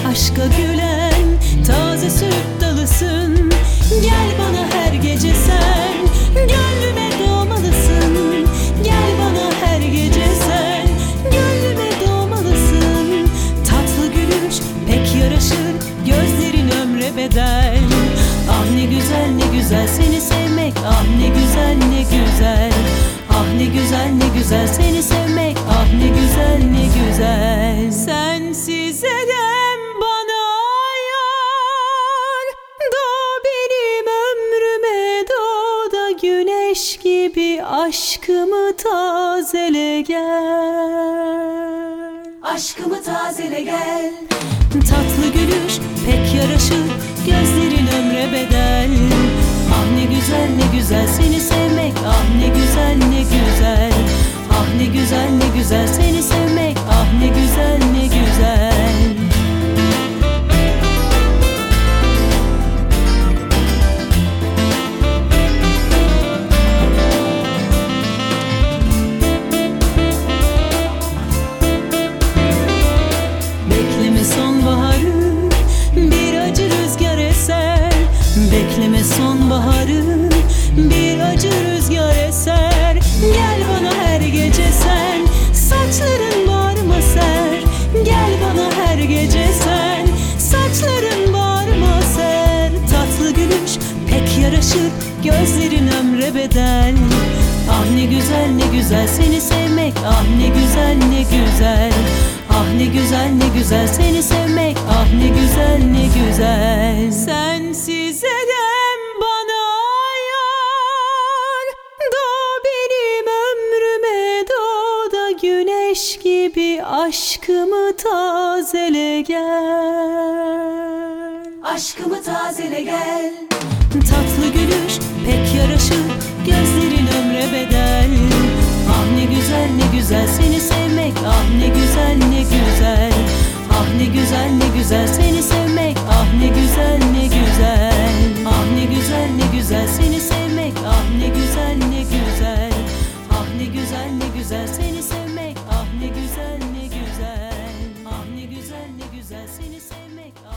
aşka gülen taze süt dalısın. Gel bana her gece sen, gönlüme doğmalısın. Gel bana her gece sen, gönlüme doğmalısın. Tatlı gülüş pek yaraşır, gözlerin ömre bedel. Ah ne güzel ne güzel seni sevmek, ah ne güzel ne güzel. Ah ne güzel ne güzel seni sevmek, ah ne güzel ne güzel. Sensiz edem bana yar, doğ benim ömrüme, doğ da güneş gibi aşkımı tazele gel. Aşkımı tazele gel. Tatlı gülüş pek yaraşır, gözlerin ömre bedel. Ah ne güzel ne güzel seni sevmek, ah ne güzel ne güzel. Ah ne güzel ne güzel seni sevmek, ah ne güzel ne güzel. Bekleme sonbaharı, bir acı rüzgar eser. Bekleme sonbaharı, bir acı rüzgar eser. Gel bana her gece sen, saçların bağrıma ser. Gel bana her gece sen, saçların bağrıma ser. Tatlı gülüş pek yaraşır, gözlerin ömre bedel. Ah ne güzel ne güzel seni sevmek, ah ne güzel ne güzel. Ah ne güzel ne güzel seni sevmek, ah ne güzel ne güzel. Sensiz edem bana yar, doğ benim ömrüme, doğ da güneş gibi aşkımı tazele gel. Aşkımı tazele gel. Tatlı gülüş pek yaraşır, gözlerin ömre bedel. Ah ne güzel ne güzel seni sevmek, ah ne güzel ne güzel. Ah ne güzel ne güzel seni sevmek, ah ne güzel ne güzel. Ah ne güzel ne güzel seni sevmek, ah ne güzel ne güzel. Ah ne güzel ne güzel seni sevmek, ah ne güzel ne güzel. Ah ne güzel ne güzel seni sevmek.